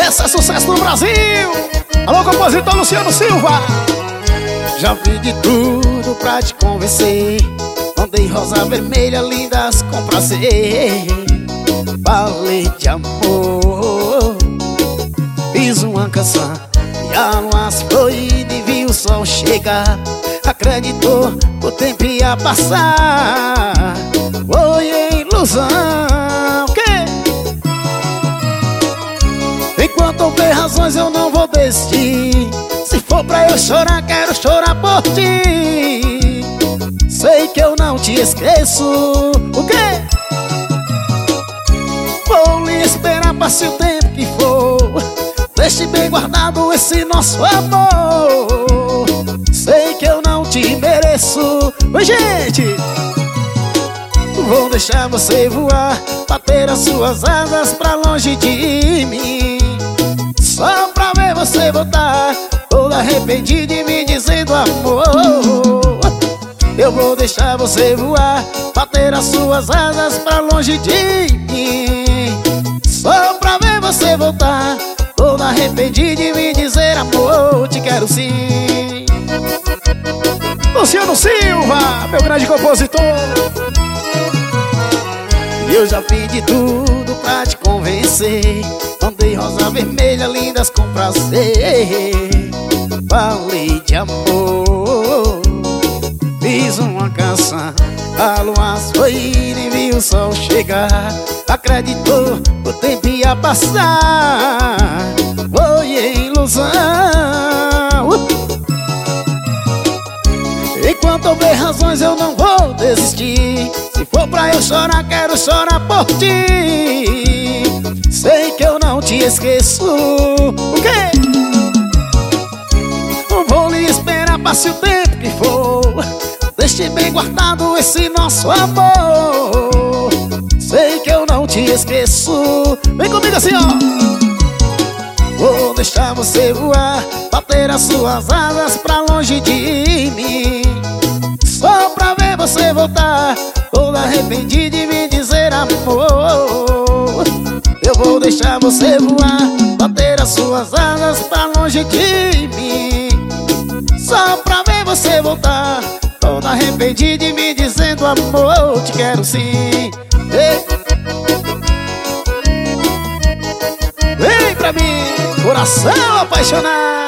Esse é sucesso no Brasil. Alô, compositor Luciano Silva. Já vi de tudo pra te convencer. Mandei rosa vermelha, lindas com prazer. Falei de amor, fiz uma canção e a lua se foi e vi o sol chegar. Acreditou que o tempo ia passar. Foi ilusão, que? Enquanto houver razões eu não vou desistir. Se for pra eu chorar, quero chorar por ti. Sei que eu não te esqueço. O quê? Vou lhe esperar, passe o tempo que for. Deixe bem guardado esse nosso amor. Sei que eu não te mereço. Oi, gente! Vou deixar você voar, bater as suas asas pra longe de mim. Só pra ver você voltar, todo arrependido de me dizendo amor. Eu vou deixar você voar, bater as suas asas pra longe de mim. Só pra ver você voltar, todo arrependido de me dizer amor, te quero sim. Luciano Silva, meu grande compositor. Eu já fiz de tudo pra te convencer. Mandei rosa vermelha, lindas com prazer. Falei de amor, fiz uma canção, a lua foi e vi o sol chegar. Acreditou que o tempo ia passar. Foi ilusão. Enquanto houver razões eu não vou desistir. Se for pra eu chorar, quero chorar por ti. Sei que eu não te esqueço. O quê? Vou lhe esperar, passe o tempo que for. Deixe bem guardado esse nosso amor. Sei que eu não te esqueço. Vem comigo assim, ó. Vou deixar você voar, bater as suas asas pra longe de mim. Só pra ver você voltar, todo arrependido de me dizer amor. Eu vou deixar você voar, bater as suas asas pra longe de mim. Só pra ver você voltar, todo arrependido de me dizendo amor, te quero sim. Vem pra mim, coração apaixonado.